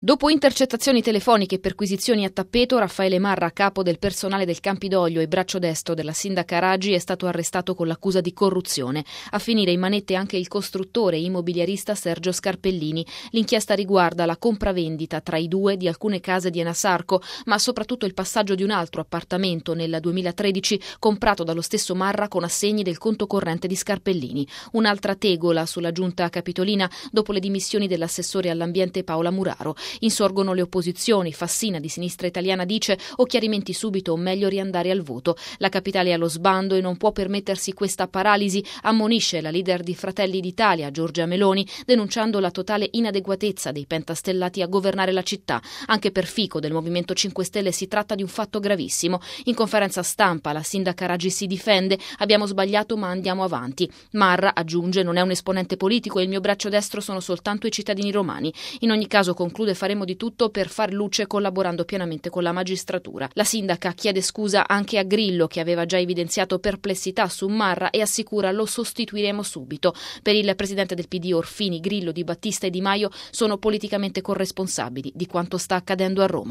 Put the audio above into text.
Dopo intercettazioni telefoniche e perquisizioni a tappeto, Raffaele Marra, capo del personale del Campidoglio e braccio destro della sindaca Raggi, è stato arrestato con l'accusa di corruzione. A finire in manette anche il costruttore immobiliarista Sergio Scarpellini. L'inchiesta riguarda la compravendita tra i due di alcune case di Enasarco, ma soprattutto il passaggio di un altro appartamento nel 2013 comprato dallo stesso Marra con assegni del conto corrente di Scarpellini. Un'altra tegola sulla giunta capitolina dopo le dimissioni dell'assessore all'ambiente Paola Muraro. Insorgono le opposizioni, Fassina di Sinistra Italiana dice o chiarimenti subito o meglio riandare al voto. La capitale è allo sbando e non può permettersi questa paralisi, ammonisce la leader di Fratelli d'Italia, Giorgia Meloni, denunciando la totale inadeguatezza dei pentastellati a governare la città. Anche per Fico del Movimento 5 Stelle si tratta di un fatto gravissimo. In conferenza stampa la sindaca Raggi si difende, abbiamo sbagliato ma andiamo avanti. Marra aggiunge non è un esponente politico e il mio braccio destro sono soltanto i cittadini romani. In ogni caso, conclude, faremo di tutto per far luce collaborando pienamente con la magistratura. La sindaca chiede scusa anche a Grillo, che aveva già evidenziato perplessità su Marra, e assicura lo sostituiremo subito. Per il presidente del PD Orfini, Grillo, Di Battista e Di Maio sono politicamente corresponsabili di quanto sta accadendo a Roma.